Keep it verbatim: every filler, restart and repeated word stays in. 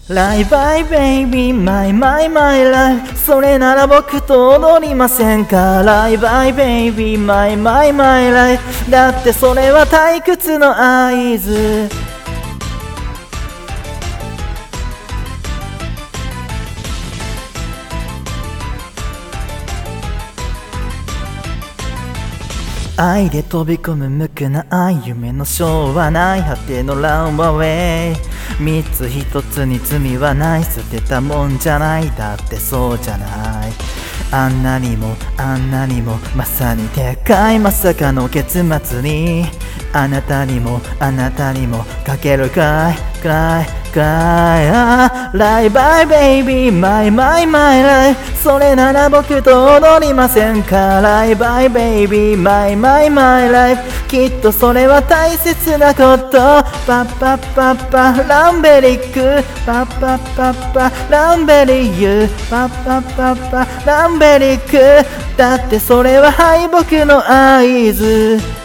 ライバイベイビーマイマイマイライフ、それなら僕と踊りませんか。ライバイベイビーマイマイマイライフ、だってそれは退屈の合図。愛で飛び込む無垢な愛、夢のショーはない果てのランウェイ。三つ一つに罪はない、捨てたもんじゃない、だってそうじゃない。あんなにもあんなにもまさにでかいまさかの結末に、あなたにもあなたにもかけるかいくらいかい。ああライバイベイビーマイマイマイライフ、それなら僕と踊りませんか。ライバイベイビーマイマイマイライフ、きっとそれは大切なこと。パッパッパッパランベリック、パッパッパッパランベリユ、パッパッパッパランベリック、だってそれは敗北の合図。